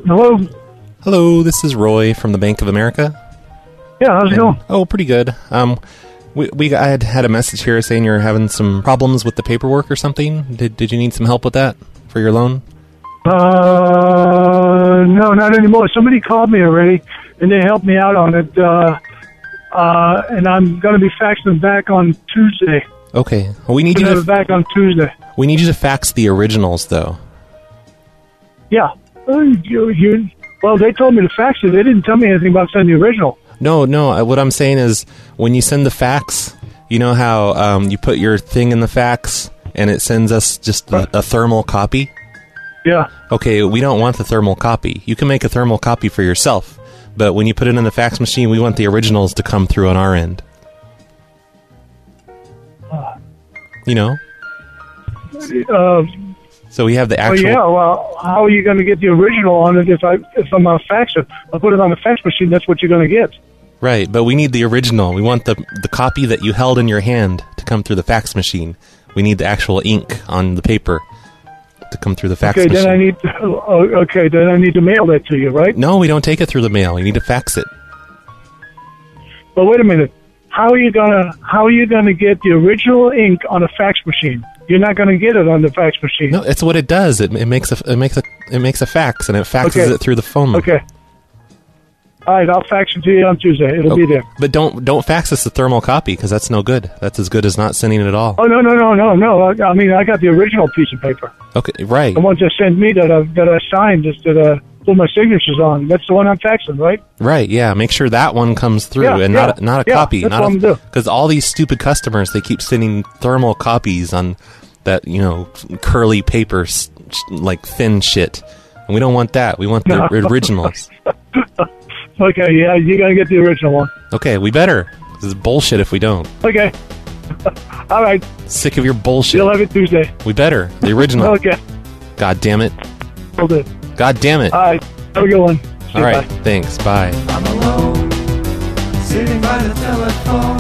Hello? Hello, this is Roy from the Bank of America. Yeah, how's it going? Oh, pretty good. I had a message here saying you're having some problems with the paperwork or something. Did you need some help with that for your loan? No, not anymore. Somebody called me already, and they helped me out on it. And I'm going to be faxing them back on Tuesday. Okay. Well, we need you to back on Tuesday. We need you to fax the originals, though. Yeah. Well, they told me to fax it. They didn't tell me anything about sending the original. No. What I'm saying is, when you send the fax, you know how you put your thing in the fax and it sends us just a thermal copy? Yeah. Okay, we don't want the thermal copy. You can make a thermal copy for yourself, but when you put it in the fax machine, we want the originals to come through on our end. You know? So we have the actual... Oh, yeah, well, how are you going to get the original on it if I'm going to fax it? I'll put it on the fax machine, that's what you're going to get. Right, but we need the original. We want the copy that you held in your hand to come through the fax machine. We need the actual ink on the paper to come through the fax machine. Then I need to mail that to you, right? No, we don't take it through the mail. You need to fax it. But wait a minute. How are you gonna get the original ink on a fax machine? You're not gonna get it on the fax machine. No, it's what it does. It makes a fax, and it faxes it through the phone. Okay. All right, I'll fax it to you on Tuesday. It'll be there. But don't fax us the thermal copy, because that's no good. That's as good as not sending it at all. Oh, no. I mean, I got the original piece of paper. Okay, right. The ones that sent me that I signed, just that I put my signatures on. That's the one I'm faxing, right? Right, yeah. Make sure that one comes through, not a copy. That's what I'm doing. Because all these stupid customers, they keep sending thermal copies on that, curly paper, like thin shit. And we don't want that. We want the originals. Okay, yeah, you gotta get the original one. Okay, we better. This is bullshit if we don't. Okay. All right. Sick of your bullshit. You'll have it Tuesday. We better. The original. Okay. God damn it. Will do. God damn it. All right. Have a good one. All right. Bye. Thanks. Bye. I'm alone, sitting by the telephone.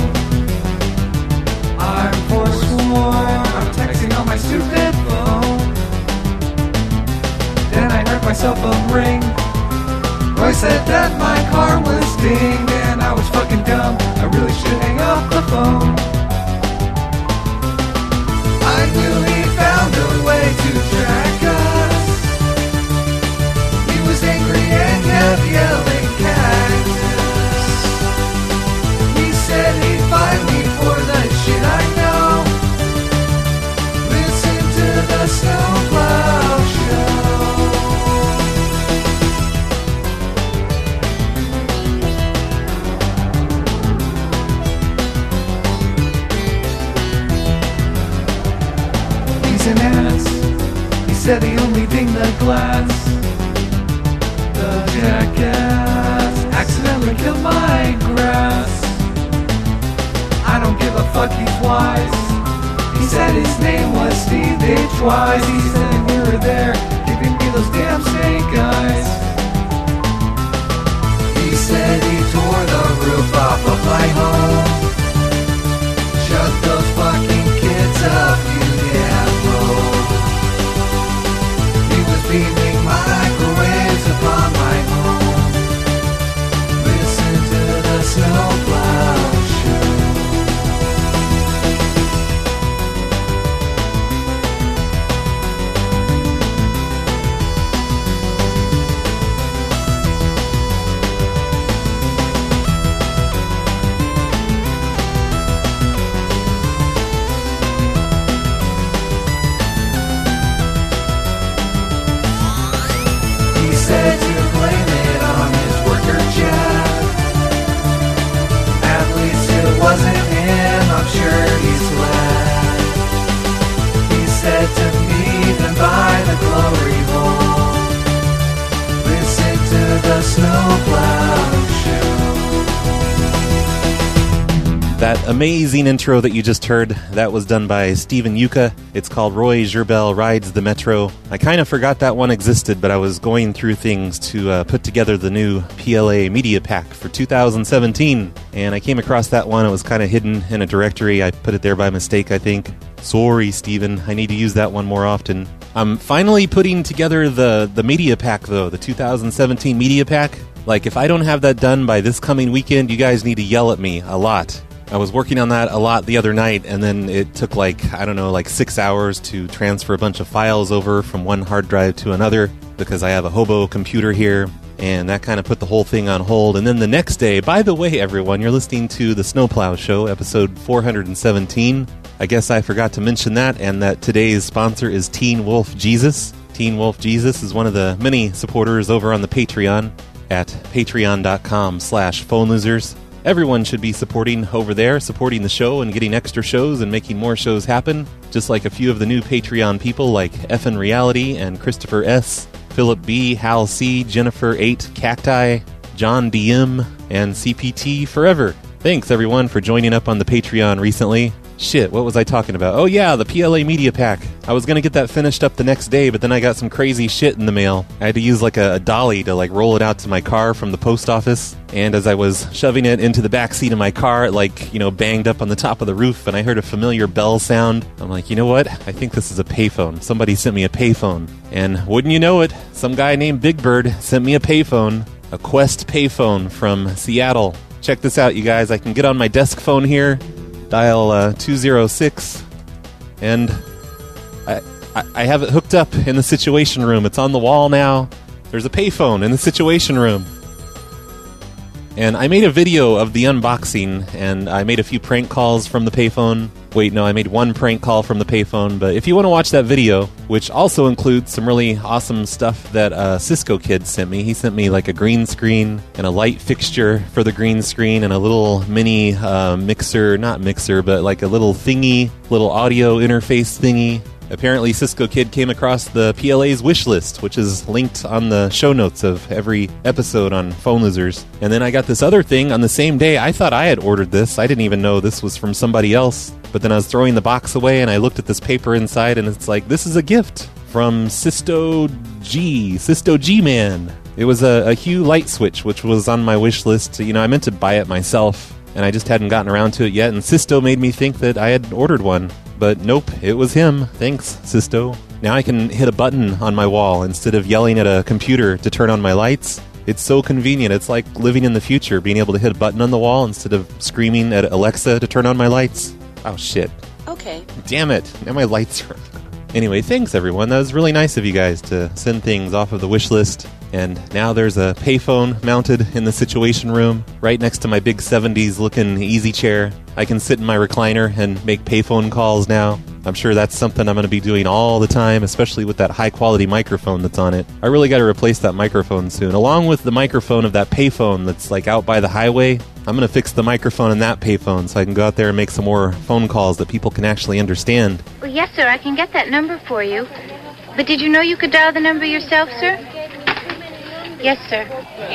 I'm forsworn. I'm texting on my stupid phone. Then I heard my cell phone ring. Roy said that my car was dinged and I was fucking dumb. I really should hang up the phone. I knew he found a way to track us. He was angry and kept yelling cactus. He said he'd find me for the shit I know. Listen to the Snowplow Show. An ass. He said he only dinged the glass. The jackass accidentally killed my grass. I don't give a fuck, he's wise. He said his name was Steve H. Wise. He said we were there giving me those damn snake eyes. He said he tore the roof off of my home. Shut those fucking kids up, you damn. Beaming microwaves upon my home. Listen to the Snowplow Show. Said to blame it on his worker Jack. At least it wasn't him, I'm sure he's glad. He said to meet him by the glory hole. Listen to the Snowplow Show. That amazing intro that you just heard, that was done by Steven Yuka. It's called Roy Gerbel Rides the Metro. I kind of forgot that one existed, but I was going through things to put together the new PLA Media Pack for 2017, and I came across that one. It was kind of hidden in a directory. I put it there by mistake, I think. Sorry, Steven. I need to use that one more often. I'm finally putting together the media pack, though, the 2017 media pack. Like, if I don't have that done by this coming weekend, you guys need to yell at me a lot. I was working on that a lot the other night, and then it took 6 hours to transfer a bunch of files over from one hard drive to another because I have a hobo computer here, and that kind of put the whole thing on hold. And then the next day, by the way, everyone, you're listening to The Snowplow Show, episode 417. I guess I forgot to mention that, and that today's sponsor is Teen Wolf Jesus. Teen Wolf Jesus is one of the many supporters over on the Patreon at patreon.com/phonelosers. Everyone should be supporting over there, supporting the show and getting extra shows and making more shows happen, just like a few of the new Patreon people like Effin Reality and Christopher S., Philip B., Hal C., Jennifer 8, Cacti, John DM, and CPT Forever. Thanks, everyone, for joining up on the Patreon recently. Shit, what was I talking about? Oh yeah, the PLA Media Pack. I was going to get that finished up the next day, but then I got some crazy shit in the mail. I had to use a dolly to roll it out to my car from the post office. And as I was shoving it into the back seat of my car, it banged up on the top of the roof, and I heard a familiar bell sound. I'm like, you know what? I think this is a payphone. Somebody sent me a payphone. And wouldn't you know it, some guy named Big Bird sent me a payphone, a Quest payphone from Seattle. Check this out, you guys. I can get on my desk phone here, dial 206, and I have it hooked up in the Situation Room. It's on the wall now. There's a payphone in the Situation Room. And I made a video of the unboxing, and I made a few prank calls from the payphone. Wait, no, I made one prank call from the payphone, but if you want to watch that video, which also includes some really awesome stuff that Cisco Kid sent me. He sent me a green screen and a light fixture for the green screen and a little mini mixer, not mixer, but a little thingy, little audio interface thingy. Apparently, Cisco Kid came across the PLA's wish list, which is linked on the show notes of every episode on Phone Losers. And then I got this other thing on the same day. I thought I had ordered this. I didn't even know this was from somebody else. But then I was throwing the box away, and I looked at this paper inside, and it's this is a gift from Sisto G-Man. It was a Hue light switch, which was on my wish list. I meant to buy it myself, and I just hadn't gotten around to it yet, and Sisto made me think that I had ordered one. But nope, it was him. Thanks, Sisto. Now I can hit a button on my wall instead of yelling at a computer to turn on my lights. It's so convenient. It's like living in the future, being able to hit a button on the wall instead of screaming at Alexa to turn on my lights. Oh, shit. Okay. Damn it. Now my lights are... Anyway, thanks, everyone. That was really nice of you guys to send things off of the wish list. And now there's a payphone mounted in the Situation Room right next to my big 70s-looking easy chair. I can sit in my recliner and make payphone calls now. I'm sure that's something I'm going to be doing all the time, especially with that high-quality microphone that's on it. I really got to replace that microphone soon. Along with the microphone of that payphone that's out by the highway, I'm going to fix the microphone in that payphone so I can go out there and make some more phone calls that people can actually understand. Well, yes, sir, I can get that number for you. But did you know you could dial the number yourself, sir? Yes, sir.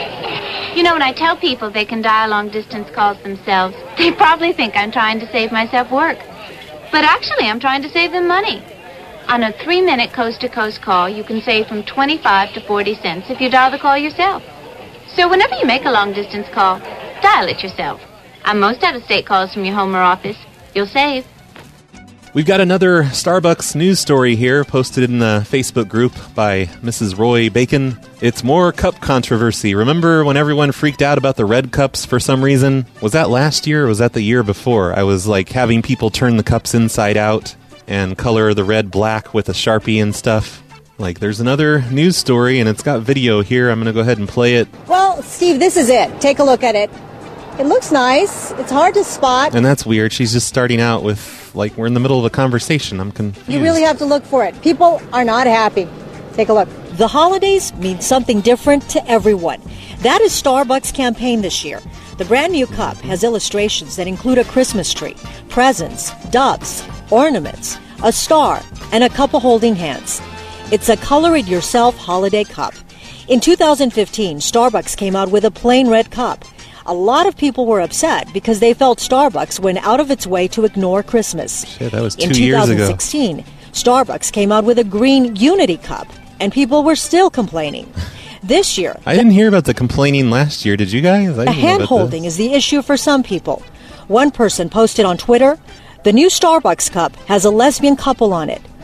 When I tell people they can dial long-distance calls themselves, they probably think I'm trying to save myself work. But actually, I'm trying to save them money. On a 3-minute coast-to-coast call, you can save from 25 to 40 cents if you dial the call yourself. So whenever you make a long-distance call, dial it yourself. On most out-of-state calls from your home or office, you'll save. We've got another Starbucks news story here posted in the Facebook group by Mrs. Roy Bacon. It's more cup controversy. Remember when everyone freaked out about the red cups for some reason? Was that last year or was that the year before? I was having people turn the cups inside out and color the red black with a Sharpie and stuff. There's another news story and it's got video here. I'm going to go ahead and play it. Well, Steve, this is it. Take a look at it. It looks nice. It's hard to spot. And that's weird. She's just starting out with, we're in the middle of a conversation. I'm confused. You really have to look for it. People are not happy. Take a look. The holidays mean something different to everyone. That is Starbucks' campaign this year. The brand new cup has illustrations that include a Christmas tree, presents, doves, ornaments, a star, and a couple holding hands. It's a color-it-yourself holiday cup. In 2015, Starbucks came out with a plain red cup. A lot of people were upset because they felt Starbucks went out of its way to ignore Christmas. Shit, that was 2 years ago. In 2016, Starbucks came out with a green Unity cup, and people were still complaining. This year... I didn't hear about the complaining last year. Did you guys? The hand-holding is the issue for some people. One person posted on Twitter, the new Starbucks cup has a lesbian couple on it.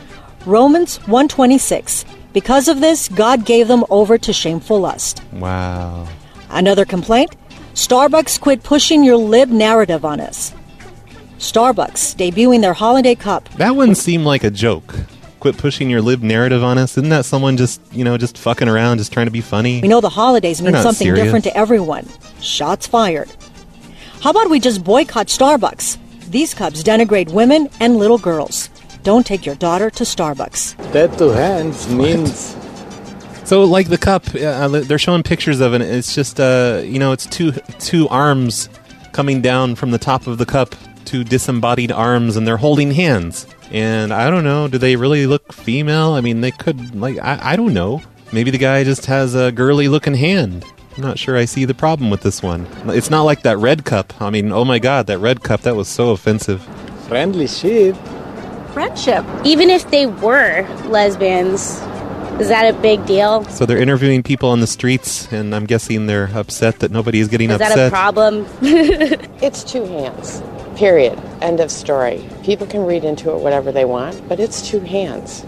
Romans 1:26. Because of this, God gave them over to shameful lust. Wow. Another complaint? Starbucks quit pushing your lib narrative on us. Starbucks debuting their holiday cup. That one seemed like a joke. Quit pushing your lib narrative on us. Isn't that someone just fucking around, just trying to be funny? We know the holidays mean They're not something serious. different to everyone. Shots fired. How about we just boycott Starbucks? These cups denigrate women and little girls. Don't take your daughter to Starbucks. That two hands means... So, like the cup, they're showing pictures of it. It's just, it's two arms coming down from the top of the cup, two disembodied arms, and they're holding hands. And I don't know, do they really look female? I mean, they could, I don't know. Maybe the guy just has a girly-looking hand. I'm not sure I see the problem with this one. It's not like that red cup. I mean, oh my God, that red cup, that was so offensive. Friendly ship. Friendship. Even if they were lesbians, is that a big deal? So they're interviewing people on the streets, and I'm guessing they're upset that nobody is getting upset. Is that a problem? It's two hands. Period. End of story. People can read into it whatever they want, but it's two hands.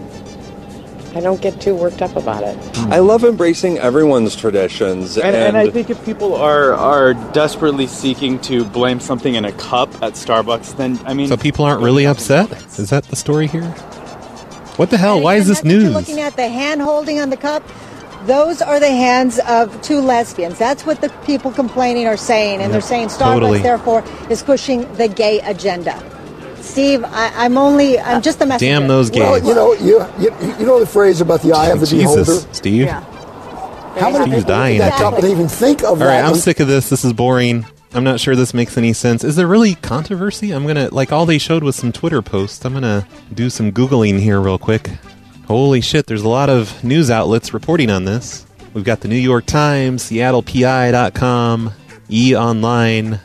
I don't get too worked up about it. I love embracing everyone's traditions. And I think if people are desperately seeking to blame something in a cup at Starbucks, then, I mean... So people aren't really upset? Is that the story here? What the hell? Why is this news? You're looking at the hand holding on the cup. Those are the hands of two lesbians. That's what the people complaining are saying. And they're saying Starbucks, therefore, is pushing the gay agenda. Steve, I'm just the messenger. Damn those gays. Well, you know the phrase about the eye of the beholder? Steve? Yeah. How many people in that company even think of that? All right, I'm sick of this. This is boring. I'm not sure this makes any sense. Is there really controversy? I'm going to, all they showed was some Twitter posts. I'm going to do some Googling here real quick. Holy shit, there's a lot of news outlets reporting on this. We've got the New York Times, SeattlePI.com, E! Online,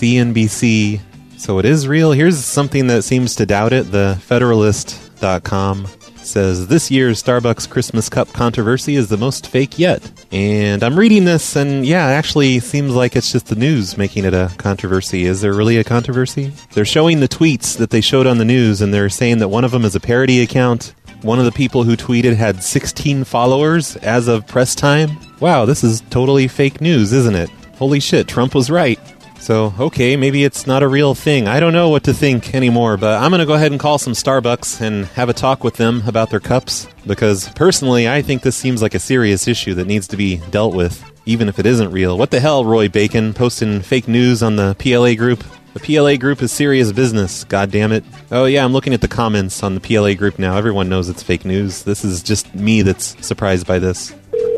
CNBC. So it is real. Here's something that seems to doubt it. The Federalist.com says, this year's Starbucks Christmas Cup controversy is the most fake yet. And I'm reading this, and yeah, it actually seems like it's just the news making it a controversy. Is there really a controversy? They're showing the tweets that they showed on the news, and they're saying that one of them is a parody account. One of the people who tweeted had 16 followers as of press time. Wow, this is totally fake news, isn't it? Holy shit, Trump was right. So, okay, maybe it's not a real thing. I don't know what to think anymore, but I'm going to go ahead and call some Starbucks and have a talk with them about their cups, because personally, I think this seems like a serious issue that needs to be dealt with, even if it isn't real. What the hell, Roy Bacon, posting fake news on the PLA group? The PLA group is serious business, goddammit. Oh yeah, I'm looking at the comments on the PLA group now. Everyone knows it's fake news. This is just me that's surprised by this.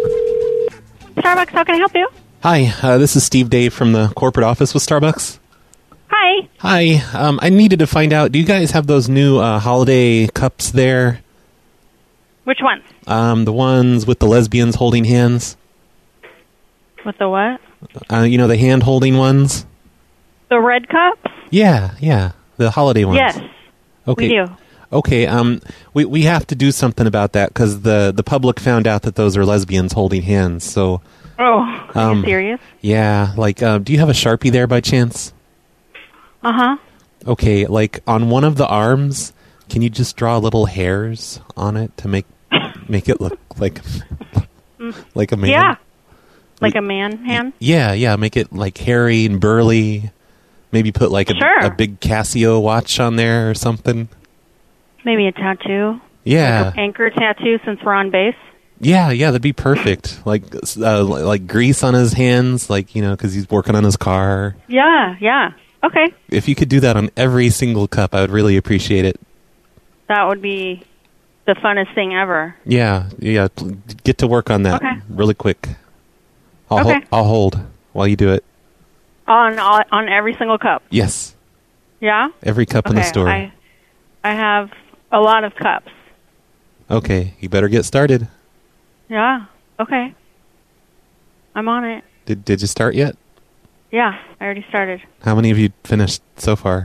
Starbucks, how can I help you? Hi, this is Steve Dave from the corporate office with Starbucks. Hi. Hi, I needed to find out, do you guys have those new holiday cups there? Which ones? The ones with the lesbians holding hands. With the what? The hand-holding ones. The red cups? Yeah, the holiday ones. Yes, okay. we do. Okay, we have to do something about that, because the public found out that those are lesbians holding hands, so... Oh, are you serious? Yeah, do you have a Sharpie there by chance? Uh-huh. Okay, on one of the arms, can you just draw little hairs on it to make it look like a man? Yeah, like a man hand? Yeah, make it hairy and burly. Maybe put a big Casio watch on there or something. Maybe a tattoo? Yeah. Like an anchor tattoo since we're on base? Yeah, that'd be perfect. Like grease on his hands, because he's working on his car. Yeah. Okay. If you could do that on every single cup, I would really appreciate it. That would be the funnest thing ever. Yeah. Get to work on that really quick. I'll hold while you do it. On every single cup? Yes. Yeah? Every cup in the store. I have a lot of cups. Okay, you better get started. Yeah, okay. I'm on it. Did you start yet? Yeah, I already started. How many have you finished so far?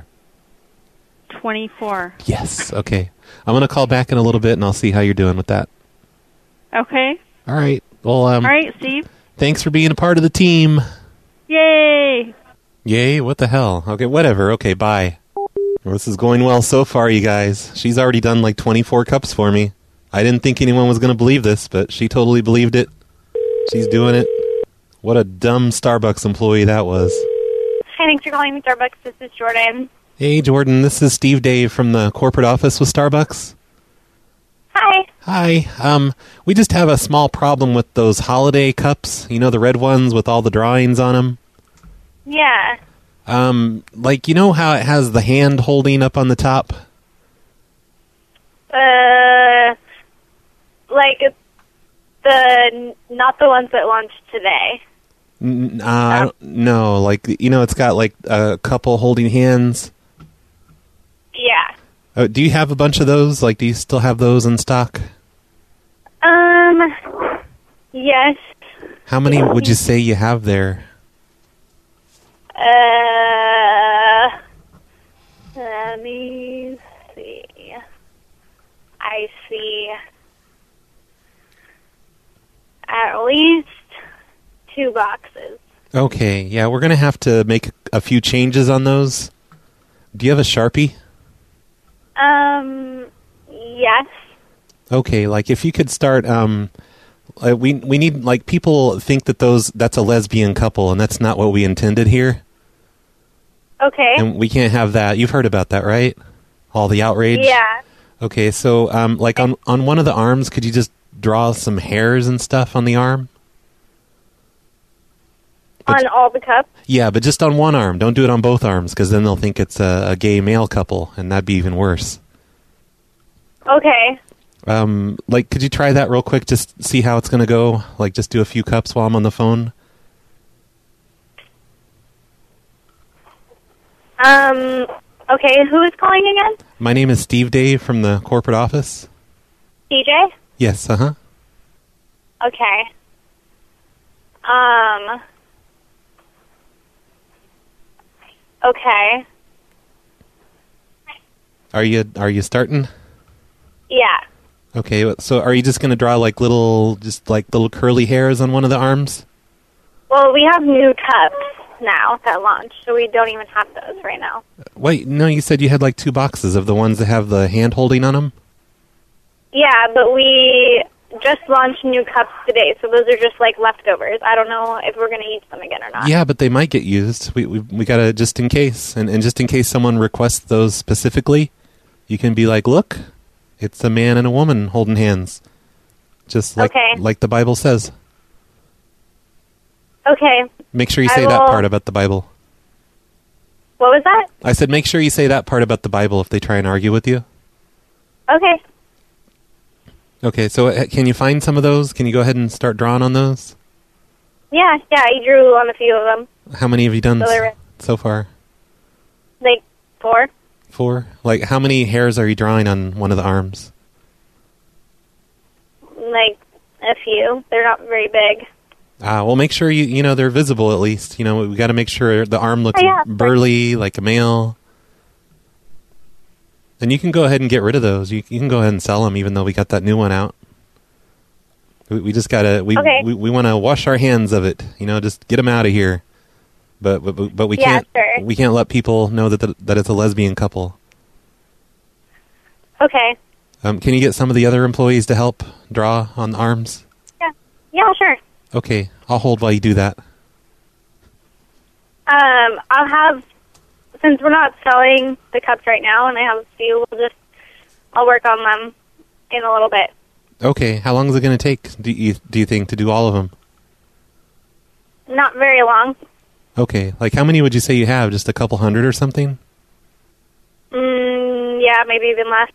24. Yes, okay. I'm going to call back in a little bit, and I'll see how you're doing with that. Okay. All right. Well, all right, Steve. Thanks for being a part of the team. Yay! Yay? What the hell? Okay, whatever. Okay, bye. Well, this is going well so far, you guys. She's already done 24 cups for me. I didn't think anyone was going to believe this, but she totally believed it. She's doing it. What a dumb Starbucks employee that was. Hi, thanks for calling me Starbucks. This is Jordan. Hey, Jordan. This is Steve Dave from the corporate office with Starbucks. Hi. Hi. We just have a small problem with those holiday cups. You know, the red ones with all the drawings on them? Yeah. Like, you know how it has the hand holding up on the top? Like not the ones that launched today. I don't know. Like, you know, it's got like a couple holding hands. Yeah. Do you have a bunch of those? Like, do you still have those in stock? Yes. How many would you say you have there? Let me see. I see at least 2 boxes. Okay, yeah, we're going to have to make a few changes on those. Do you have a Sharpie? Yes. Okay, like if you could start, we need, like, people think that that's a lesbian couple, and that's not what we intended here. Okay. And we can't have that. You've heard about that, right? All the outrage? Yeah. Okay, so, like, on one of the arms, could you just draw some hairs and stuff on the arm? On all the cups? Yeah, but just on one arm. Don't do it on both arms, because then they'll think it's a gay male couple, and that'd be even worse. Okay. Like, could you try that real quick, just see how it's going to go? Like, just do a few cups while I'm on the phone? Okay, who is calling again? My name is Steve Dave from the corporate office. DJ? Yes, uh-huh. Okay. Okay. Are you starting? Yeah. Okay, so are you just going to draw like little curly hairs on one of the arms? Well, we have new cups now that launched, so we don't even have those right now. Wait, no, you said you had like 2 boxes of the ones that have the hand holding on them? Yeah, but we just launched new cups today, so those are just like leftovers. I don't know if we're going to use them again or not. Yeah, but they might get used. We got to, just in case. And just in case someone requests those specifically, you can be like, look, it's a man and a woman holding hands. Just like the Bible says. Okay. Make sure you say that part about the Bible. What was that? I said make sure you say that part about the Bible if they try and argue with you. Okay. Okay, so can you find some of those? Can you go ahead and start drawing on those? Yeah, I drew on a few of them. How many have you done so far? Like 4. 4? Like, how many hairs are you drawing on one of the arms? Like, a few. They're not very big. Well, make sure you know they're visible at least. You know, we got to make sure the arm looks burly, like a male. And you can go ahead and get rid of those. You can go ahead and sell them, even though we got that new one out. We just gotta we want to wash our hands of it. You know, just get them out of here. But we can't we can't let people know that it's a lesbian couple. Okay. Can you get some of the other employees to help draw on the arms? Yeah, sure. Okay, I'll hold while you do that. I'll have, since we're not selling the cups right now, and I have a few, I'll work on them in a little bit. Okay, how long is it going to take? Do you think to do all of them? Not very long. Okay, like how many would you say you have? Just a couple hundred or something? Yeah, maybe even less.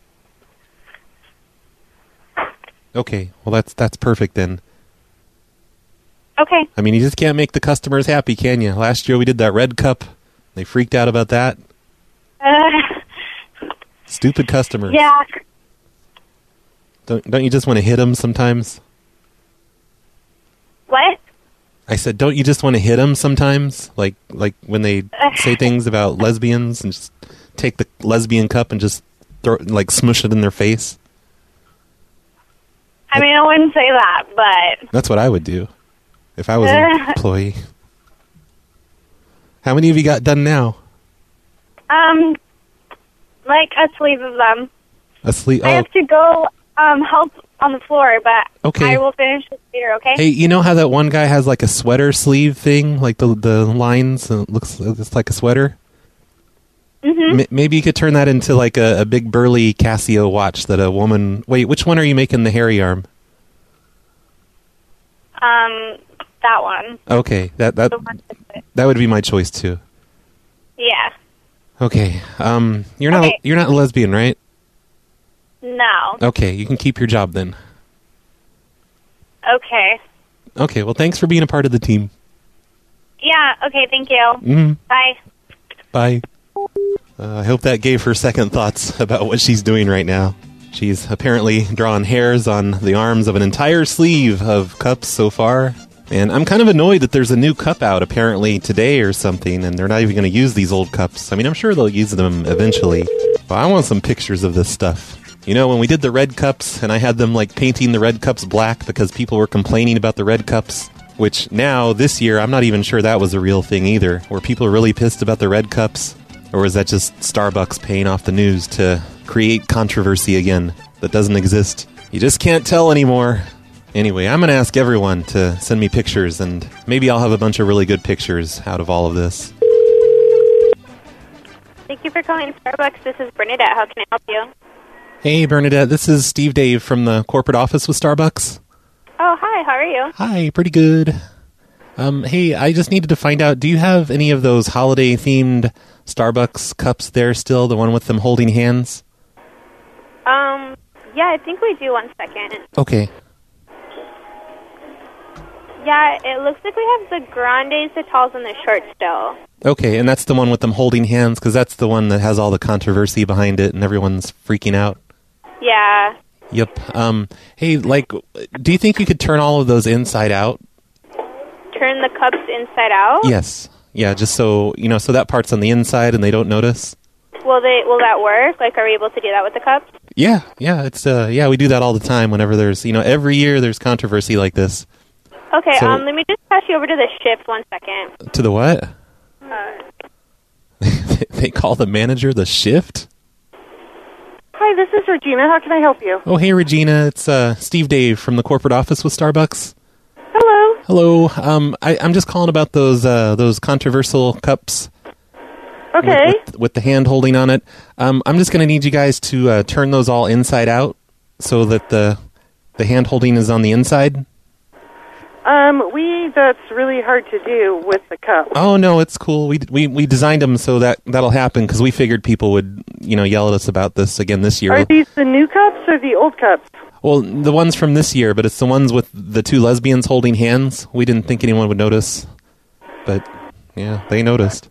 Okay, well that's perfect then. Okay. I mean, you just can't make the customers happy, can you? Last year we did that red cup. They freaked out about that. Stupid customers. Yeah. Don't you just want to hit them sometimes? What? I said, don't you just want to hit them sometimes? Like when they say things about lesbians and just take the lesbian cup and just smush it in their face? I mean, I wouldn't say that, but... That's what I would do if I was an employee. How many have you got done now? Like a sleeve of them. A sleeve? I have to go help on the floor, but Okay. I will finish this later, okay? Hey, you know how that one guy has like a sweater sleeve thing, like the lines looks like a sweater? Mm-hmm. Maybe you could turn that into like a big burly Casio watch that a woman... Wait, which one are you making the hairy arm? That one. Okay, that would be my choice too. Yeah. Okay, you're not a lesbian, right? No. Okay, you can keep your job then. Okay. Okay, well, thanks for being a part of the team. Yeah, okay, thank you. Mhm. Bye. Bye. I hope that gave her second thoughts about what she's doing right now. She's apparently drawn hairs on the arms of an entire sleeve of cups so far. And I'm kind of annoyed that there's a new cup out apparently today or something, and they're not even going to use these old cups. I mean, I'm sure they'll use them eventually. But I want some pictures of this stuff. You know, when we did the red cups, and I had them, like, painting the red cups black because people were complaining about the red cups, which now, this year, I'm not even sure that was a real thing either. Were people really pissed about the red cups? Or was that just Starbucks paying off the news to create controversy again that doesn't exist? You just can't tell anymore. Anyway, I'm going to ask everyone to send me pictures, and maybe I'll have a bunch of really good pictures out of all of this. Thank you for calling Starbucks. This is Bernadette. How can I help you? Hey, Bernadette, this is Steve Dave from the corporate office with Starbucks. Oh, hi. How are you? Hi, pretty good. Hey, I just needed to find out, do you have any of those holiday-themed Starbucks cups there still, the one with them holding hands? Yeah, I think we do. 1 second. Okay. Yeah, it looks like we have the grandes, the talls, and the shorts still. Okay, and that's the one with them holding hands, because that's the one that has all the controversy behind it, and everyone's freaking out. Yeah. Yep. Hey, like, do you think you could turn all of those inside out? Turn the cups inside out? Yes. Yeah, just so, you know, so that part's on the inside and they don't notice. Will that work? Like, are we able to do that with the cups? Yeah, it's, we do that all the time whenever there's, you know, every year there's controversy like this. Okay, So- let me just pass you over to the shift 1 second. To the what? They call the manager the shift? Hi, this is Regina. How can I help you? Oh, hey, Regina. It's Steve Dave from the corporate office with Starbucks. Hello. Hello. I'm just calling about those controversial cups. Okay. With the hand holding on it. I'm just going to need you guys to turn those all inside out so that the hand holding is on the inside. That's really hard to do with the cup. Oh, no, it's cool. We designed them so that'll happen because we figured people would, you know, yell at us about this again this year. Are these the new cups or the old cups? Well, the ones from this year, but it's the ones with the two lesbians holding hands. We didn't think anyone would notice, but yeah, they noticed.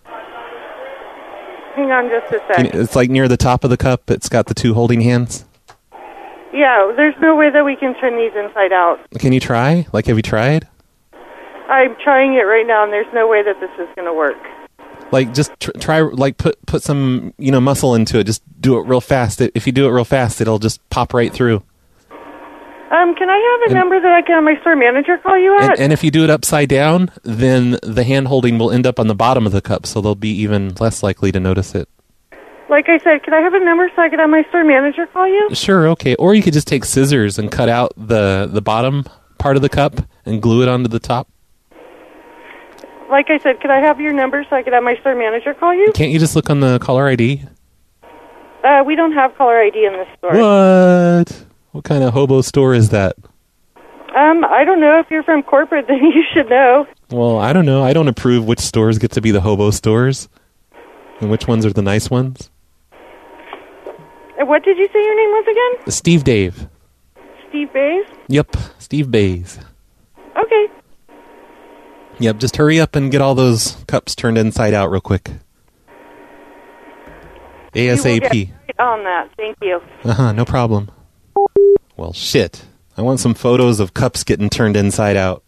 Hang on just a sec. It's like near the top of the cup. It's got the two holding hands. Yeah, there's no way that we can turn these inside out. Can you try? Like, have you tried? I'm trying it right now, and there's no way that this is going to work. Like, just try, like, put some, you know, muscle into it. Just do it real fast. If you do it real fast, it'll just pop right through. Can I have a number that I can have my store manager call you at? And if you do it upside down, then the hand holding will end up on the bottom of the cup, so they'll be even less likely to notice it. Like I said, can I have a number so I can have my store manager call you? Sure, okay. Or you could just take scissors and cut out the bottom part of the cup and glue it onto the top. Like I said, could I have your number so I could have my store manager call you? Can't you just look on the caller ID? We don't have caller ID in this store. What? What kind of hobo store is that? I don't know. If you're from corporate, then you should know. Well, I don't know. I don't approve which stores get to be the hobo stores and which ones are the nice ones. What did you say your name was again? Steve Dave. Steve Bays? Yep, Steve Bays. Okay. Yep, just hurry up and get all those cups turned inside out real quick. ASAP. You will get right on that. Thank you. No problem. Well, shit. I want some photos of cups getting turned inside out.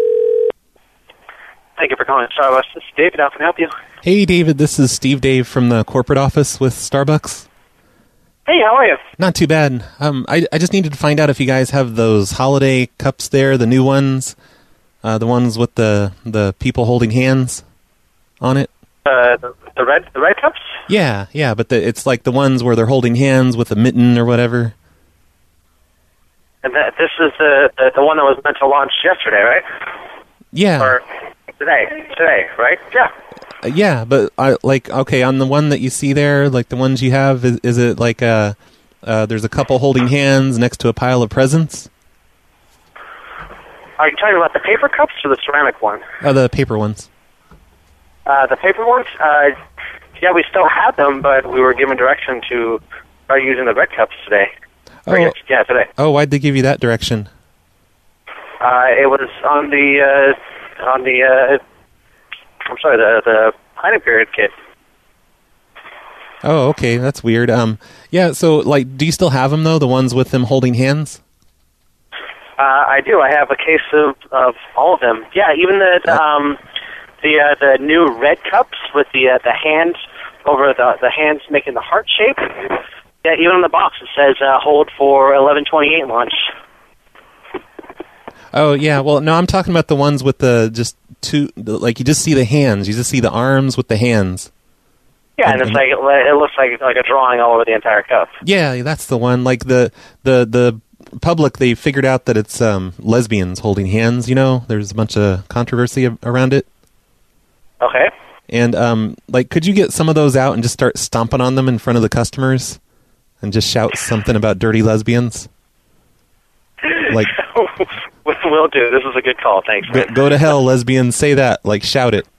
Thank you for calling Starbucks. This is David. How can I help you? Hey, David. This is Steve Dave from the corporate office with Starbucks. Hey, how are you? Not too bad. I just needed to find out if you guys have those holiday cups there, the new ones, the ones with the people holding hands on it. The red cups? Yeah, but it's like the ones where they're holding hands with a mitten or whatever. And this is the one that was meant to launch yesterday, right? Yeah. Or today, right? Yeah. Yeah, but okay, on the one that you see there, like the ones you have, is it like there's a couple holding hands next to a pile of presents? Are you talking about the paper cups or the ceramic one? The paper ones. The paper ones? Yeah, we still have them, but we were given direction to start using the red cups today. Yeah, today. Oh, why'd they give you that direction? It was on the planning period kit. Oh, okay, that's weird. Yeah, so, like, do you still have them, though, the ones with them holding hands? I do. I have a case of all of them. Yeah, even the new red cups with the hands over the hands making the heart shape. Yeah, even on the box it says hold for 11/28 launch. Oh, yeah, well, no, I'm talking about the ones with the just two, like you just see the hands, you just see the arms with the hands. Yeah, and it's like it looks like a drawing all over the entire cup. Yeah, that's the one. Like the public, they figured out that it's lesbians holding hands, you know? There's a bunch of controversy around it. Okay. And, like, could you get some of those out and just start stomping on them in front of the customers? And just shout something about dirty lesbians? Like, will do. This is a good call. Thanks. Go to hell, lesbians. Say that. Like, shout it.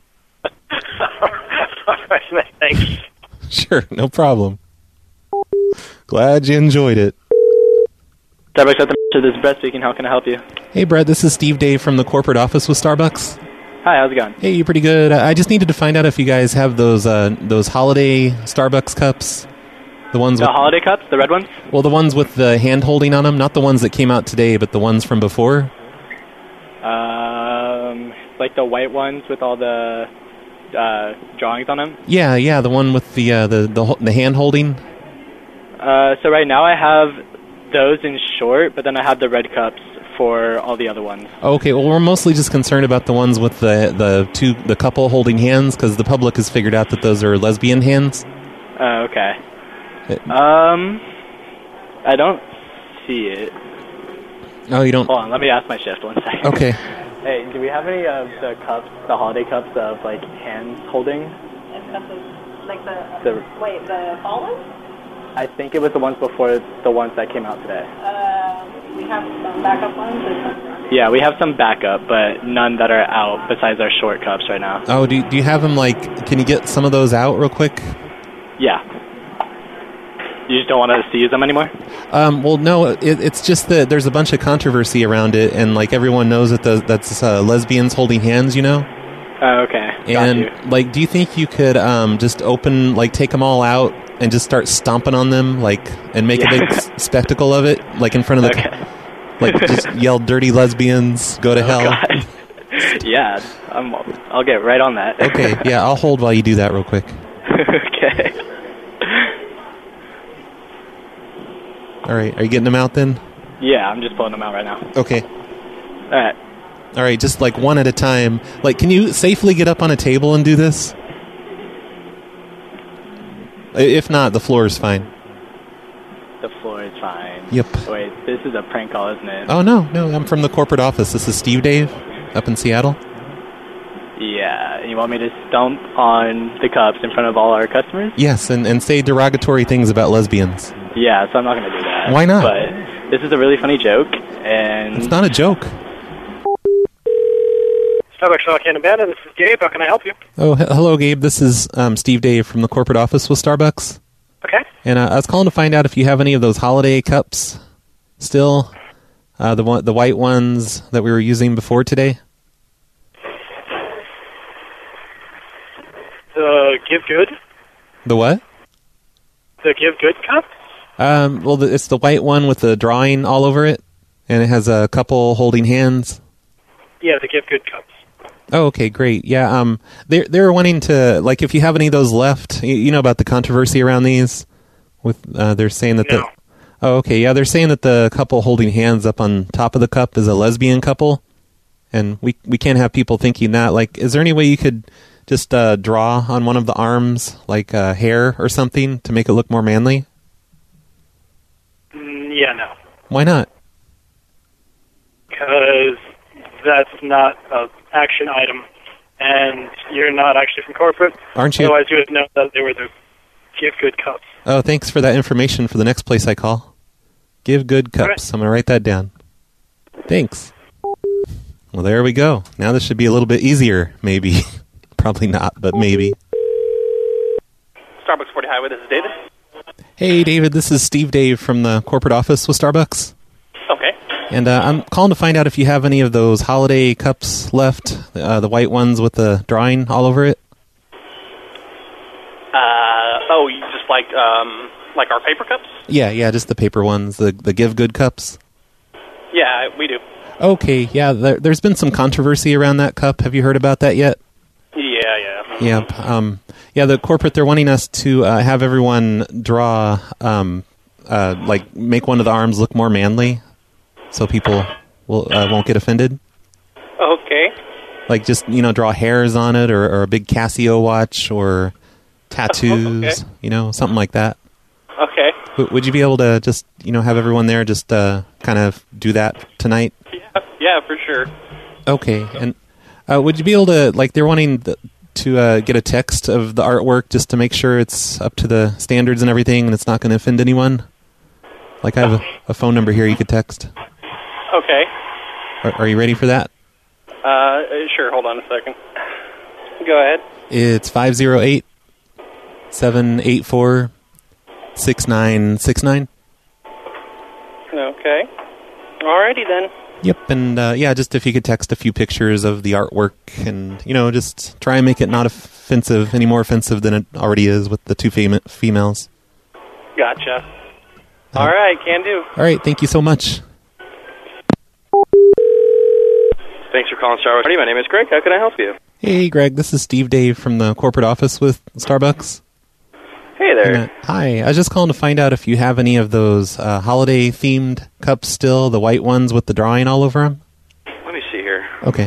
Thanks. Sure, no problem. Glad you enjoyed it. Starbucks at the this is Brett speaking. How can I help you? Hey, Brett. This is Steve Dave from the corporate office with Starbucks. Hi, how's it going? Hey, you pretty good. I just needed to find out if you guys have those holiday Starbucks cups. The ones with holiday cups, the red ones? Well, the ones with the hand holding on them, not the ones that came out today, but the ones from before. Like the white ones with all the drawings on them. Yeah, the one with the hand holding. So right now I have those in short, but then I have the red cups for all the other ones. Okay, well, we're mostly just concerned about the ones with the couple holding hands, because the public has figured out that those are lesbian hands. Okay. I don't see it. Oh, you don't? Hold on, let me ask my shift 1 second. Okay. Hey, do we have any of the cups, the holiday cups of, like, hands holding? Like the fall ones? I think it was the ones before the ones that came out today. We have some backup ones. Yeah, we have some backup, but none that are out besides our short cups right now. Oh, do you have them, like, can you get some of those out real quick? Yeah. You just don't want us to use them anymore? Well, no, it's just that there's a bunch of controversy around it, and, like, everyone knows that that's lesbians holding hands, you know? Okay. And, like, do you think you could just take them all out and just start stomping on them, like, and make a big spectacle of it, like, in front of the... Like, just yell, dirty lesbians, go to hell. God. Yeah, I'll get right on that. Okay, yeah, I'll hold while you do that real quick. Okay. All right, are you getting them out then? Yeah, I'm just pulling them out right now. Okay. All right, just like one at a time. Like, can you safely get up on a table and do this? If not, the floor is fine. The floor is fine. Yep. Wait, this is a prank call, isn't it? Oh, no, I'm from the corporate office. This is Steve Dave up in Seattle. Yeah, you want me to stomp on the cups in front of all our customers? Yes, and say derogatory things about lesbians. Yeah, so I'm not going to do that. Why not? But this is a really funny joke, and... It's not a joke. Starbucks North Canton Bandit, this is Gabe. How can I help you? Oh, hello, Gabe. This is Steve Dave from the corporate office with Starbucks. Okay. And I was calling to find out if you have any of those holiday cups still. The white ones that we were using before today. The Give Good? The what? The Give Good cup? Well, it's the white one with the drawing all over it, and it has a couple holding hands. Yeah, the Give Good cups. Oh, okay, great. Yeah, they're wanting to, like, if you have any of those left, you know about the controversy around these? With they're saying that No. Oh, okay, yeah, they're saying that the couple holding hands up on top of the cup is a lesbian couple, and we can't have people thinking that. Like, is there any way you could just draw on one of the arms, like hair or something, to make it look more manly? Yeah, no. Why not? because that's not an action item, and you're not actually from corporate. Aren't you? Otherwise, you would know that they were the Give Good cups. Oh, thanks for that information for the next place I call. Give Good cups. Right. I'm going to write that down. Thanks. Well, there we go. Now this should be a little bit easier, maybe. Probably not, but maybe. Starbucks 40 Highway, this is David. Hey, David, this is Steve Dave from the corporate office with Starbucks. Okay. And I'm calling to find out if you have any of those holiday cups left, the white ones with the drawing all over it. You just like our paper cups? Yeah, just the paper ones, the Give Good cups. Yeah, we do. Okay, yeah, there's been some controversy around that cup. Have you heard about that yet? Yeah. Yep. The corporate, they're wanting us to have everyone draw, make one of the arms look more manly, so people won't get offended. Okay. Like just, draw hairs on it, or a big Casio watch, or tattoos, okay. Something like that. Okay. Would you be able to just, have everyone there just kind of do that tonight? Yeah, for sure. Okay, and would you be able to, they're wanting to get a text of the artwork just to make sure it's up to the standards and everything and it's not going to offend anyone? I have a phone number here you could text. Okay. Are you ready for that? Sure, hold on a second. Go ahead. It's 508-784-6969. Okay. Alrighty then. Yep, and just if you could text a few pictures of the artwork and, just try and make it not offensive, any more offensive than it already is with the two females. Gotcha. All right, can do. All right, thank you so much. Thanks for calling Starbucks. My name is Greg. How can I help you? Hey, Greg, this is Steve Dave from the corporate office with Starbucks. Hey there. Hi, I was just calling to find out if you have any of those holiday-themed cups still, the white ones with the drawing all over them. Let me see here. Okay.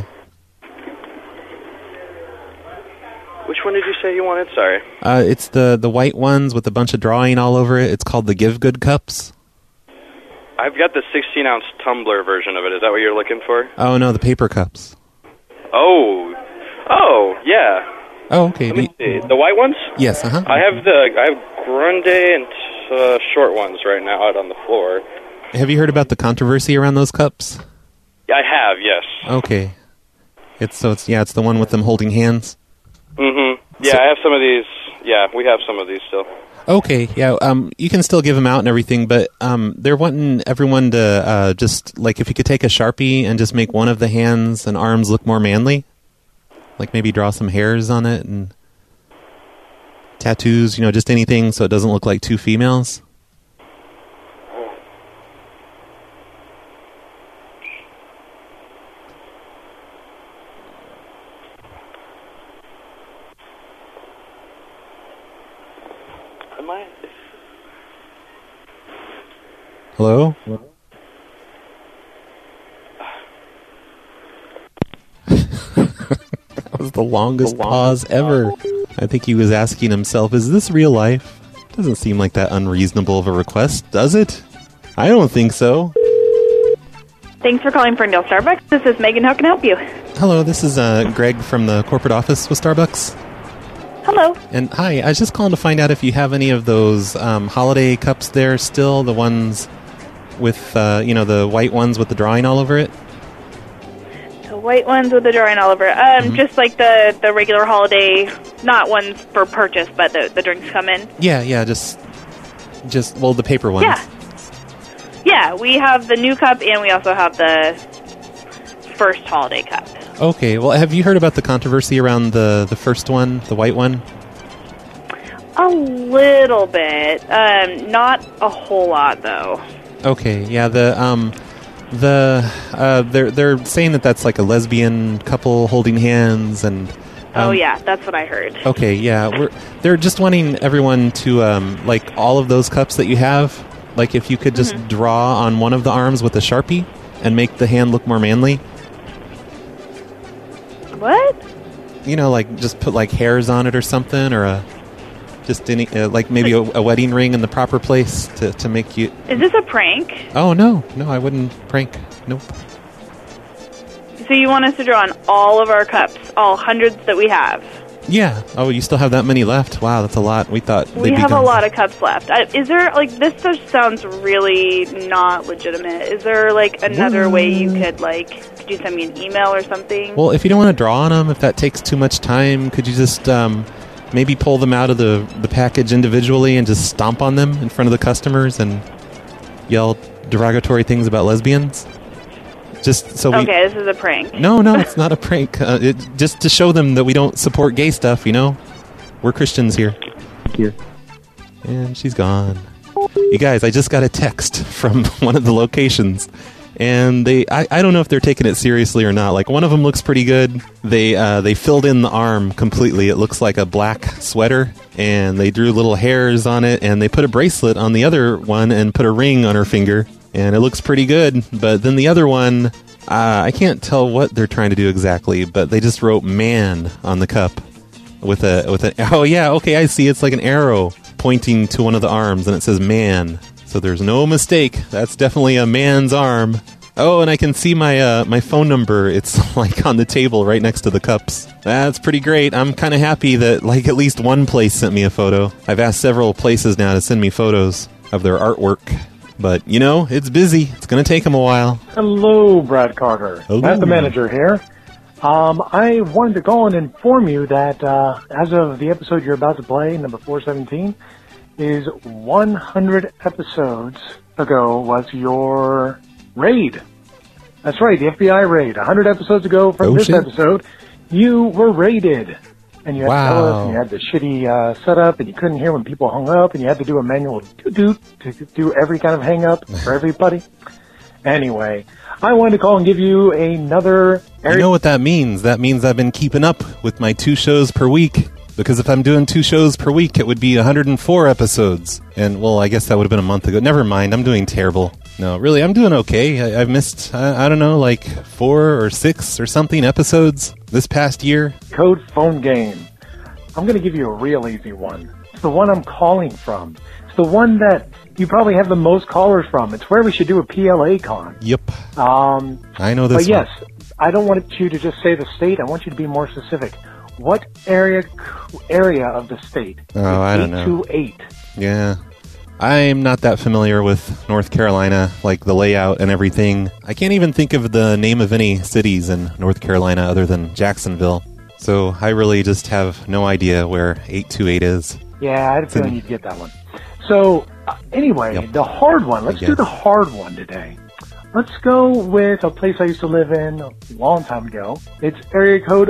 Which one did you say you wanted? Sorry. It's the white ones with a bunch of drawing all over it. It's called the Give Good cups. I've got the 16-ounce tumbler version of it. Is that what you're looking for? Oh, no, the paper cups. Oh, yeah. Oh, okay. Let me see. The white ones? Yes, uh-huh. I have grande and short ones right now out on the floor. Have you heard about the controversy around those cups? I have, yes. Okay. It's the one with them holding hands? Mm-hmm. Yeah, I have some of these. Yeah, we have some of these still. Okay, yeah, you can still give them out and everything, but they're wanting everyone to just, if you could take a Sharpie and just make one of the hands and arms look more manly. Maybe draw some hairs on it and tattoos, just anything so it doesn't look like two females. Hello? That was the longest pause ever. I think he was asking himself, is this real life? Doesn't seem like that unreasonable of a request, does it? I don't think so. Thanks for calling Ferndale Starbucks. This is Megan. How can I help you? Hello, this is Greg from the corporate office with Starbucks. Hello. And hi, I was just calling to find out if you have any of those holiday cups there still, the ones with, the white ones with the drawing all over it. The white ones with the drawing all over it. Just like the regular holiday, not ones for purchase, but the drinks come in. Yeah, just the paper ones. Yeah, we have the new cup and we also have the first holiday cup. Okay, well, have you heard about the controversy around the first one, the white one? A little bit. Not a whole lot, though. Okay, yeah, they're saying that's like a lesbian couple holding hands and... oh, yeah, that's what I heard. Okay, yeah, they're just wanting everyone to, all of those cups that you have, if you could just draw on one of the arms with a Sharpie and make the hand look more manly. What? Just put, hairs on it or something, or just any, maybe a wedding ring in the proper place to make you... Is this a prank? Oh, no, I wouldn't prank. Nope. So you want us to draw on all of our cups, all hundreds that we have? Yeah. Oh, you still have that many left? Wow, that's a lot. We thought We have a lot of cups left. Is there, like, this just sounds really not legitimate. Is there, like, another way you could, like, could you send me an email or something? Well, if you don't want to draw on them, if that takes too much time, could you just maybe pull them out of the package individually and just stomp on them in front of the customers and yell derogatory things about lesbians? Just so Okay, this is a prank. No, it's not a prank. Just to show them that we don't support gay stuff, you know? We're Christians here. Thank you. And she's gone. You guys, I just got a text from one of the locations. And I don't know if they're taking it seriously or not. Like, one of them looks pretty good. They filled in the arm completely. It looks like a black sweater. And they drew little hairs on it. And they put a bracelet on the other one and put a ring on her finger. And it looks pretty good. But then the other one, I can't tell what they're trying to do exactly. But they just wrote "man" on the cup with an. Oh yeah, okay, I see. It's like an arrow pointing to one of the arms, and it says "man." So there's no mistake. That's definitely a man's arm. Oh, and I can see my phone number. It's like on the table right next to the cups. That's pretty great. I'm kind of happy that like at least one place sent me a photo. I've asked several places now to send me photos of their artwork. But, you know, it's busy. It's going to take them a while. Hello, Brad Carter. Hello. Matt the manager here. I wanted to call and inform you that as of the episode you're about to play, number 417, is 100 episodes ago was your raid. That's right, the FBI raid. 100 episodes ago from this episode, you were raided. And you had to tell us, and you had the shitty setup, and you couldn't hear when people hung up, and you had to do a manual doot-doot to do every kind of hang-up for everybody. Anyway, I wanted to call and give you another... You know what that means? That means I've been keeping up with my 2 shows per week. Because if I'm doing 2 shows per week, it would be 104 episodes. And, well, I guess that would have been a month ago. Never mind, I'm doing terrible. No, really, I'm doing okay. I've missed, I don't know, like 4 or 6 or something episodes this past year. Code phone game. I'm going to give you a real easy one. It's the one I'm calling from. It's the one that you probably have the most callers from. It's where we should do a PLA con. Yep. I know this But yes, I don't want you to just say the state. I want you to be more specific. What area of the state? Oh, I don't know. 828. Yeah. I'm not that familiar with North Carolina, like the layout and everything. I can't even think of the name of any cities in North Carolina other than Jacksonville. So I really just have no idea where 828 is. Yeah, I had a feeling you'd get that one. So, anyway, the hard one. Let's do the hard one today. Let's go with a place I used to live in a long time ago. It's area code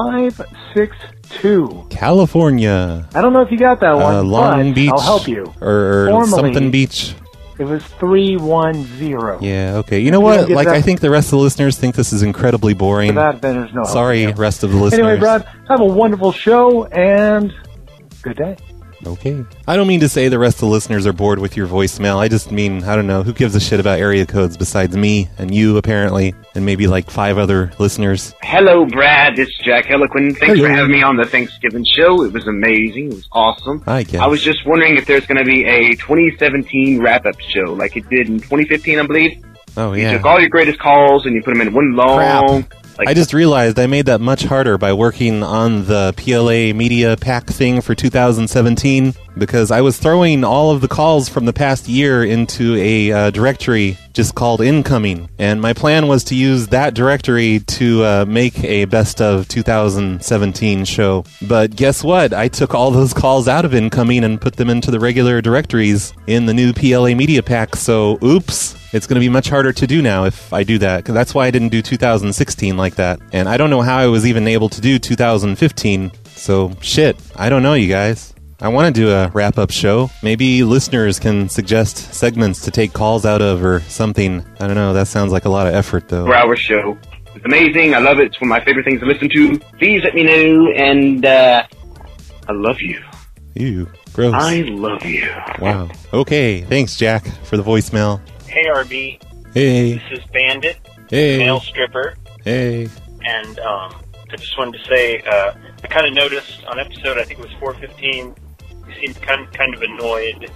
562. California. I don't know if you got that one, Long but Beach. I'll help you. Or Formally, something Beach. It was 310. Yeah, okay. You know what? Like, I think the rest of the listeners think this is incredibly boring. For that, then there's no Sorry, help. rest of the listeners. Anyway, Brad, have a wonderful show, and good day. Okay. I don't mean to say the rest of the listeners are bored with your voicemail. I just mean, I don't know, who gives a shit about area codes besides me and you, apparently, and maybe like 5 other listeners. Hello, Brad. It's Jack Eloquin. Thanks for having me on the Thanksgiving show. It was amazing. It was awesome. I guess. I was just wondering if there's going to be a 2017 wrap-up show like it did in 2015, I believe. Oh, yeah. You took all your greatest calls and you put them in one long... Crap. I just realized I made that much harder by working on the PLA Media Pack thing for 2017 because I was throwing all of the calls from the past year into a directory just called Incoming. And my plan was to use that directory to make a best of 2017 show. But guess what? I took all those calls out of Incoming and put them into the regular directories in the new PLA Media Pack. So, oops. It's going to be much harder to do now if I do that, because that's why I didn't do 2016 like that. And I don't know how I was even able to do 2015, so shit, I don't know, you guys. I want to do a wrap-up show. Maybe listeners can suggest segments to take calls out of or something. I don't know, that sounds like a lot of effort, though. 4-hour show. It's amazing. I love it. It's one of my favorite things to listen to. Please let me know, and I love you. Ew, gross. I love you. Wow. Okay, thanks, Jack, for the voicemail. Hey, RB. Hey. This is Bandit, Hey. male stripper. Hey. And I just wanted to say, I kind of noticed on episode, I think it was 415, you seemed kind of annoyed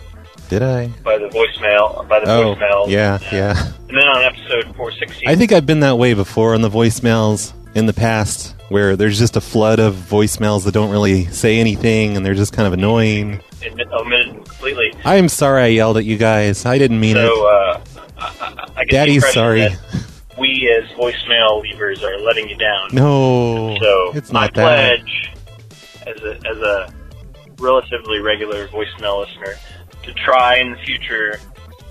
Did I? By the voicemail. Yeah. And then on episode 416. I think I've been that way before on the voicemails in the past, where there's just a flood of voicemails that don't really say anything, and they're just kind of annoying. Omitted completely. I'm sorry I yelled at you guys. I didn't mean it. I get Daddy's the sorry. that we as voicemail leavers are letting you down. No, so it's not my that. pledge as a relatively regular voicemail listener to try in the future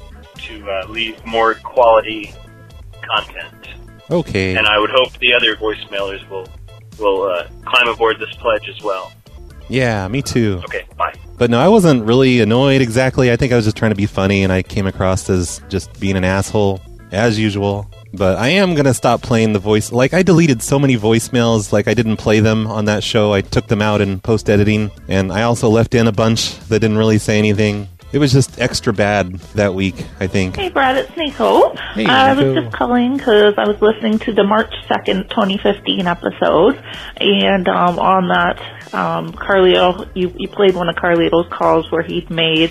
to leave more quality content. Okay. And I would hope the other voicemailers will climb aboard this pledge as well. Yeah, me too. Okay, bye. But no, I wasn't really annoyed exactly. I think I was just trying to be funny, and I came across as just being an asshole, as usual. But I am going to stop playing the voice. Like, I deleted so many voicemails, like I didn't play them on that show. I took them out in post-editing, and I also left in a bunch that didn't really say anything. It was just extra bad that week, I think. Hey, Brad, it's Nicole. Hey, I was Nico. just calling because I was listening to the March 2nd, 2015 episode, and on that, Carlito, you played one of Carlito's calls where he'd made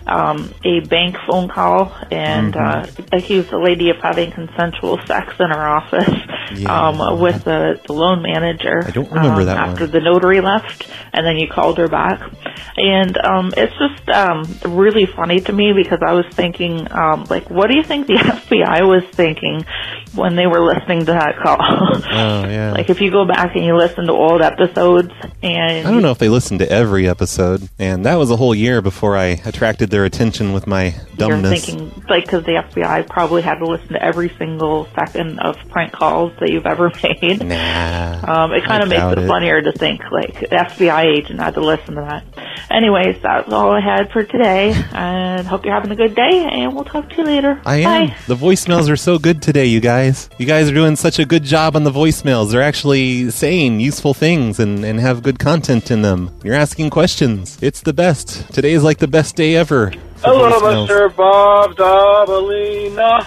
a bank phone call and accused the lady of having consensual sex in her office with the loan manager. I don't remember that after one. the notary left, and then you called her back. And it's just really funny to me because I was thinking, like, what do you think the FBI was thinking when they were listening to that call? Oh, yeah. Like, if you go back and you listen to old episodes, and I don't know if they listened to every episode, and that was a whole year before I attracted their attention with my you're dumbness. thinking, like, because the FBI probably had to listen to every single second of prank calls that you've ever made. Nah. It kind of makes it funnier to think, like, the FBI agent had to listen to that. Anyways, that's all I had for today, and hope you're having a good day, and we'll talk to you later. I am. Bye. The voicemails are so good today, you guys. You guys are doing such a good job on the voicemails. They're actually saying useful things and have good content in them. You're asking questions. It's the best. Today is like the best day ever. for Hello, voicemails. Mr. Bob Dabalina.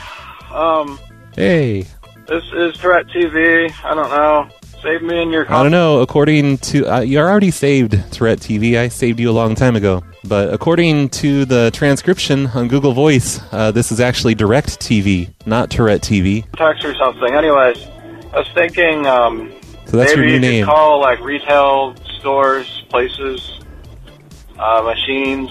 Hey. This is Threat TV. I don't know. Save me in your I don't know. According to... you're already saved, Tourette TV. I saved you a long time ago. But according to the transcription on Google Voice, this is actually Direct TV, not Tourette TV. text or something. Anyways, I was thinking So that's maybe your new you name. could call like retail stores, places, machines,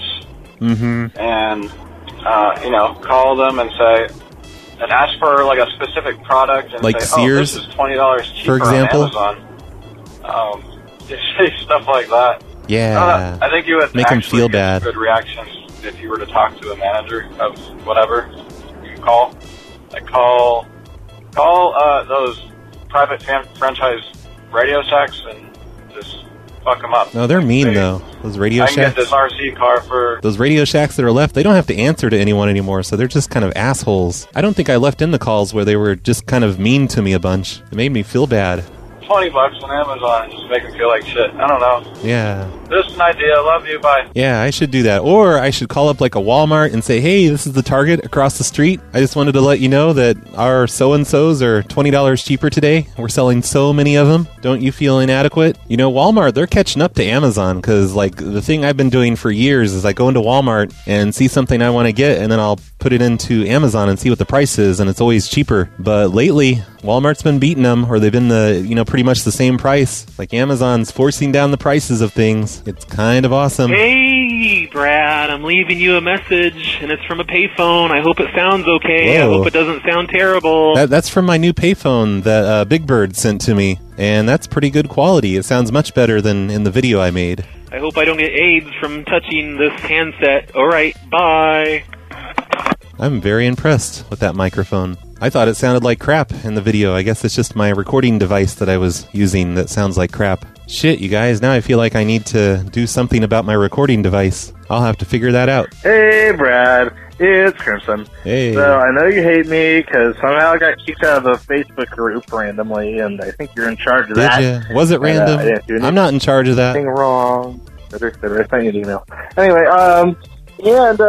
and call them and say and ask for like a specific product and Like say, Sears, oh, this is $20 cheaper for example? on Amazon. Just say stuff like that. Yeah. I think you would Make 'em actually feel get bad. good reactions if you were to talk to a manager of whatever you call. Like call those private franchise Radio Shacks and just fuck them up. No, they're mean, though. Those Radio I can Shacks. get this RC car for... Those Radio Shacks that are left, they don't have to answer to anyone anymore, so they're just kind of assholes. I don't think I left in the calls where they were just kind of mean to me a bunch. It made me feel bad. $20 on Amazon and just make them feel like shit. I don't know. Yeah. Just an idea. Love you. Bye. Yeah, I should do that. Or I should call up like a Walmart and say, hey, this is the Target across the street. I just wanted to let you know that our so-and-sos are $20 cheaper today. We're selling so many of them. Don't you feel inadequate? You know, Walmart, they're catching up to Amazon because, like, the thing I've been doing for years is I go into Walmart and see something I want to get, and then I'll put it into Amazon and see what the price is, and it's always cheaper. But lately, Walmart's been beating them, or they've been pretty much the same price. Like, Amazon's forcing down the prices of things. It's kind of awesome. Hey, Brad, I'm leaving you a message, and it's from a payphone. I hope it sounds okay. Whoa. I hope it doesn't sound terrible. That's from my new payphone that Big Bird sent to me, and that's pretty good quality. It sounds much better than in the video I made. I hope I don't get AIDS from touching this handset. All right, bye. I'm very impressed with that microphone. I thought it sounded like crap in the video. I guess it's just my recording device that I was using that sounds like crap. Shit, you guys, now I feel like I need to do something about my recording device. I'll have to figure that out. Hey, Brad. It's Crimson. Hey. So, I know you hate me because somehow I got kicked out of the Facebook group randomly, and I think you're in charge of Did that. you? Was it And, random? I didn't do I'm not in charge of that. anything wrong. I sent you an email. Anyway, we have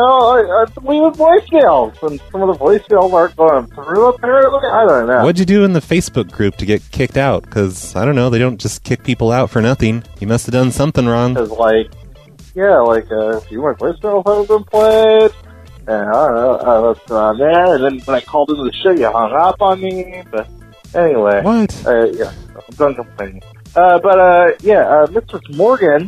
voicemails, and some of the voicemails aren't going through, apparently. I don't know. What'd you do in the Facebook group to get kicked out? Because, I don't know, they don't just kick people out for nothing. You must have done something wrong. Because, like, yeah, like, if you want voicemail have been played, and I don't know, that's on there, and then when I called into the show, you hung up on me, but anyway. What? Yeah, I'm done complaining. Mistress Morgan,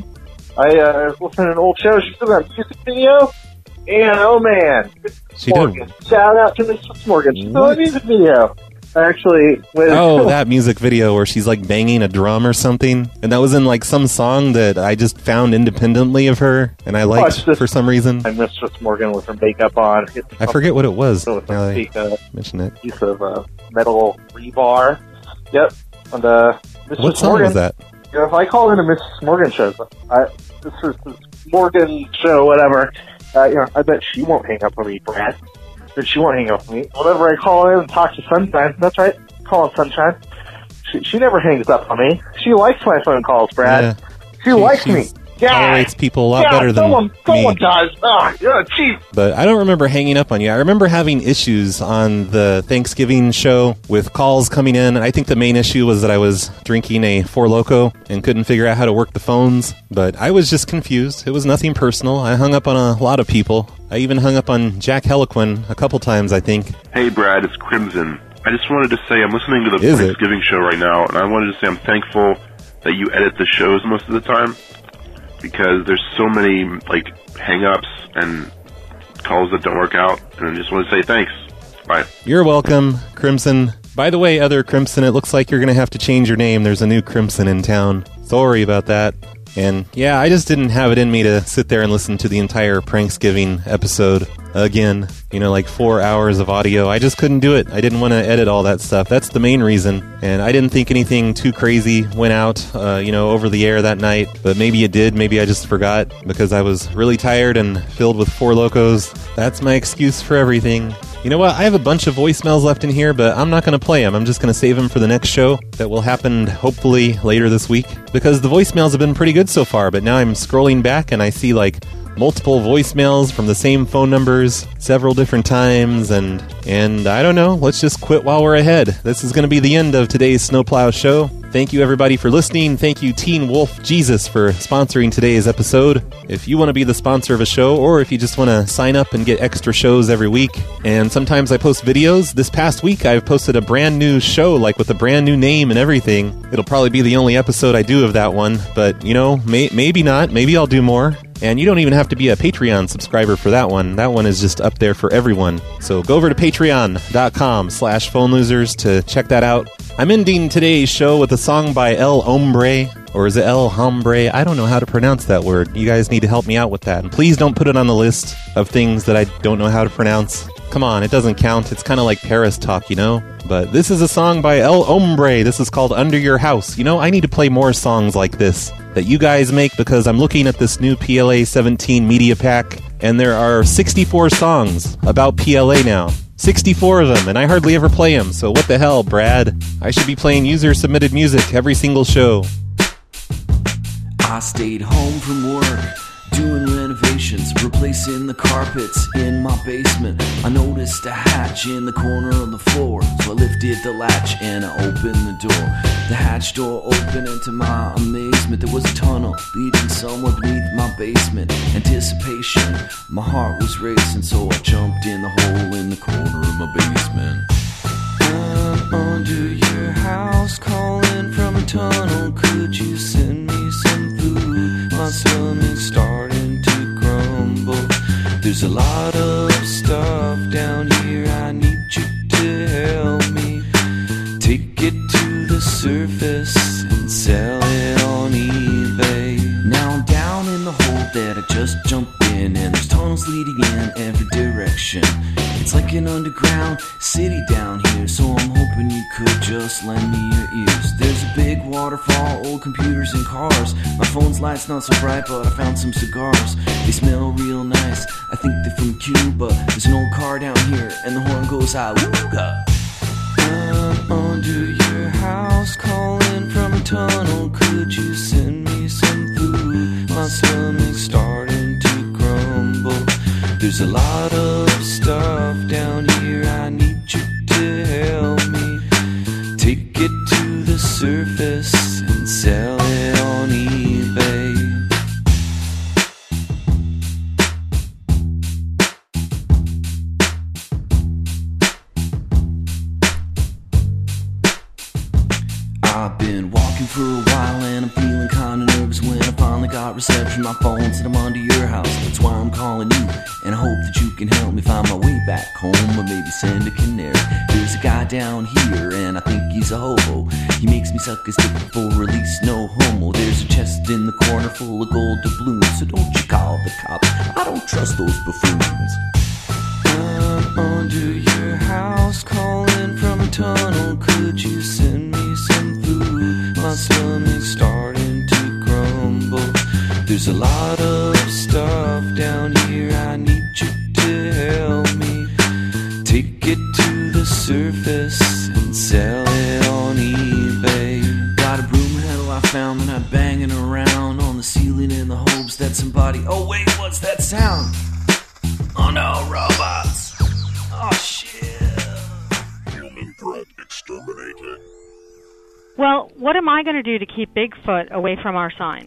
I was listening to an old show, she did that music video, and oh man, She Morgan. did. Shout out to Mistress Morgan, she did a music video. Actually, that music video where she's like banging a drum or something, and that was in like some song that I just found independently of her, and I liked for some reason. And Mistress Morgan with her makeup on. I forget what it was. With Now a I mention it. piece of metal rebar. Yep. And Mistress What song Morgan, was that? You know, if I call into Mistress Morgan shows, this Morgan show, whatever. I bet she won't hang up on me, Brad. But she won't hang up on me. Whenever I call in and talk to Sunshine, that's right, call in Sunshine. She never hangs up on me. She likes my phone calls, Brad. Yeah. She likes me. Tolerates people a lot better than someone me. does. You're a cheap. But I don't remember hanging up on you. I remember having issues on the Thanksgiving show with calls coming in. I think the main issue was that I was drinking a Four Loko and couldn't figure out how to work the phones. But I was just confused. It was nothing personal. I hung up on a lot of people. I even hung up on Jack Heliquin a couple times, I think. Hey, Brad, it's Crimson. I just wanted to say I'm listening to the Thanksgiving show right now, and I wanted to say I'm thankful that you edit the shows most of the time, because there's so many, like, hang-ups and calls that don't work out, and I just want to say thanks. Bye. You're welcome, Crimson. By the way, other Crimson, it looks like you're going to have to change your name. There's a new Crimson in town. Sorry about that. And yeah, I just didn't have it in me to sit there and listen to the entire Pranksgiving episode again. Like 4 hours of audio. I just couldn't do it. I didn't want to edit all that stuff. That's the main reason. And I didn't think anything too crazy went out, over the air that night. But maybe it did. Maybe I just forgot because I was really tired and filled with Four Locos. That's my excuse for everything. You know what? I have a bunch of voicemails left in here, but I'm not going to play them. I'm just going to save them for the next show that will happen hopefully later this week, because the voicemails have been pretty good so far, but now I'm scrolling back and I see like multiple voicemails from the same phone numbers several different times, and I don't know. Let's just quit while we're ahead. This is going to be the end of today's Snowplow Show. Thank you, everybody, for listening. Thank you, Teen Wolf Jesus, for sponsoring today's episode. If you want to be the sponsor of a show, or if you just want to sign up and get extra shows every week, and sometimes I post videos. This past week, I've posted a brand new show, like with a brand new name and everything. It'll probably be the only episode I do of that one, but, maybe not. Maybe I'll do more. And you don't even have to be a Patreon subscriber for that one. That one is just up there for everyone. So go over to patreon.com/phonelosers to check that out. I'm ending today's show with a song by El Hombre, or is it El Hombre? I don't know how to pronounce that word. You guys need to help me out with that. And please don't put it on the list of things that I don't know how to pronounce. Come on, it doesn't count. It's kind of like Paris talk, But this is a song by El Hombre. This is called Under Your House. I need to play more songs like this that you guys make, because I'm looking at this new PLA 17 media pack, and there are 64 songs about PLA now. 64 of them, and I hardly ever play them, so what the hell, Brad? I should be playing user-submitted music every single show. I stayed home from work, doing renovations, replacing the carpets in my basement. I noticed a hatch in the corner of the floor, so I lifted the latch and I opened the door. The hatch door opened, and to my amazement, there was a tunnel leading somewhere beneath my basement. Anticipation, my heart was racing, so I jumped in the hole in the corner of my basement. I'm under your house, calling from a tunnel. Could you send me some food? My stomach's starting to grumble. There's a lot of stuff down here, I need you to help me. Take it to the surface and sell it on eBay. Now I'm down in the hole that I just jumped in, and there's tunnels leading in every direction. It's like an underground city down here, so I'm hoping you could just lend me your ears. There's a big waterfall, old computers and cars. My phone's light's not so bright, but I found some cigars. They smell real nice, I think they're from Cuba. There's an old car down here, and the horn goes out, wooga. I'm under your house, calling from a tunnel. Could you send me some food? My stomach's starting to grumble. There's a lot of stuff down here, I need you to help me. Take it to the surface and sell it on eBay. Been walking for a while and I'm feeling kinda nervous when I finally got reception. My phone said I'm under your house, that's why I'm calling you, and I hope that you can help me find my way back home, or maybe send a canary. There's a guy down here and I think he's a hobo. He makes me suck his dick before release, no homo. There's a chest in the corner full of gold doubloons, so don't you call the cops, I don't trust those buffoons. I'm under your house, calling from a tunnel. Could you send me some food? My stomach's starting to grumble. There's a lot of stuff down here, I need you to help me. Take it to the surface and sell it on eBay. Got a broom handle I found and I'm banging around on the ceiling in the hopes that somebody... Oh wait, what's that sound? Oh no, robots! Oh shit! Human threat exterminated. Well, what am I going to do to keep Bigfoot away from our sign?